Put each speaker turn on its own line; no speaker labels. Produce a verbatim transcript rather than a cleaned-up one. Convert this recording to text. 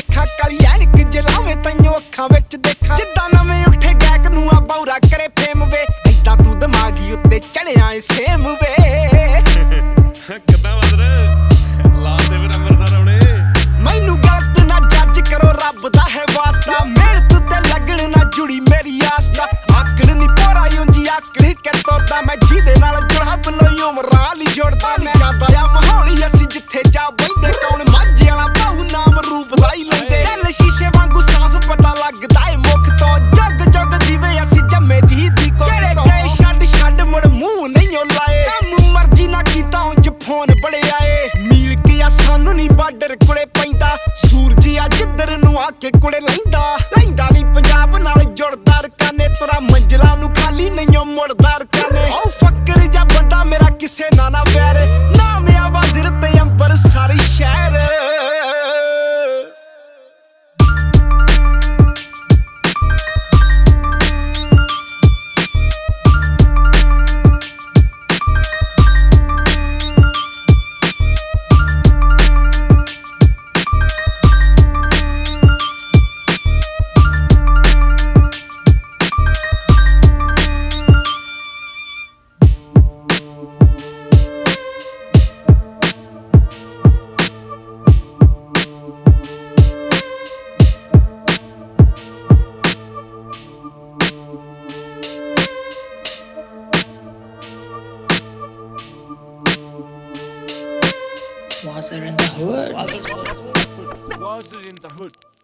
ਦੇਖਾਂ ਕਾਲੀ ਐਨਕ ਜਲਾਵੇਂ ਤੈਨੂੰ ਅੱਖਾਂ ਵਿੱਚ ਦੇਖਾਂ ਜਿੱਦਾਂ ਨਵੇਂ ਉੱਠੇ ਗਾਇਕ ਨੂੰ ਆ ਬੌਰਾ ਕਰੇ ਫੇਮ ਵੇ ਏਦਾਂ ਤੂੰ ਦਿਮਾਗੀ ਉੱਤੇ ਚੜਿਆ ਏ ਸੇਮ ਵੇ
ਕਿੱਦਾਂ ਬਦਰ ਲਾ ਦੇ ਫਿਰ ਅੰਮ੍ਰਿਤਸਰ ਆਉਣੇ
ਮੈਨੂੰ ਗਲਤ ਨਾ ਜੱਜ ਕਰੋ ਰੱਬ ਦਾ ਹੈ ਵਾਸਤਾ ਮਿਹਨਤ ਤੇ ਲੱਗਣ ਨਾ ਜੁੜੀ ਮੇਰੀ ਆਸ ਦਾ ਆਕੜ ਨਹੀਂ ਪੋਰਾ ਉਂਜੀ ਆਕੜ ਕੇ ਤੁਰਦਾ ਮੈਂ ਜਿਹਦੇ ਨਾਲ ਜੁੜਾ ਬਲੋਈ ਉਮਰਾਂ ਲਈ ਜੁੜਦਾ ਨਹੀਂ ਜਾਂਦਾ ਆ ਮਾਹੌਲੀ ਅਸੀਂ ਜਿੱਥੇ ਜਾ ਬੈਠੇ ਕੌਣ ਮਾਝੇ ਵਾਲਾ ਬਾਹੂ ਨਾਮ ਰੂਪ ਦਾ ਹੀ ਲੈਂਦੇ ਦਿਲ ਸ਼ੀਸ਼ੇ ਵਾਂਗੂ ਸਾਫ਼ ਪਤਾ ਲੱਗਦਾ ਏ ਮੁੱਖ ਤੋਂ ਜਗ ਜਗ ਦੀਵੇ ਅਸੀਂ ਜੰਮੇ ਜੀ ਦੀ ਕੋ ਕਿਹੜੇ ਗਏ ਛੱਡ ਛੱਡ ਮੁੜ ਮੂੰਹ ਨਹੀਂ ਲਾਏ ਕੰਮ ਮਰਜ਼ੀ ਨਾ ਕੀਤਾ ਉਂਝ ਫੋਨ ਬੜਿਆ ਏ ਮੀਲ ਕੇ ਆ ਸਾਨੂੰ ਨਹੀਂ ਬਾਰਡਰ ਕੋਲੇ ਪੈਂਦਾ ਸੂਰਜ ਆ ਜਿੱਧਰ ਨੂੰ ਆ ਕੇ ਕੋਲੇ ਲੈਂਦਾ ਲੈਂਦਾ ਨਹੀਂ ਪੰਜਾਬ ਨਾਲ ਜੁੜਦਾ ਰਕਾਨੇ ਤੁਰਾ ਮੰਜ਼ਲਾਂ ਨੂੰ ਖਾਲੀ ਨਹੀਂ ਮੁੜਦਾ ਰਕਾਨੇ ਓ ਫੱਕਰ ਜਾਂ ਬੰਦਾ ਮੇਰਾ ਕਿਸੇ ਨਾ ਨਾ ਵੈਰ ਨਾਮ ਆ ਵਜ਼ੀਰ ਤੇ ਅੰਬਰਸਰ ਸ਼ਹਿਰ
Was er in the hood?
Was it in the hood?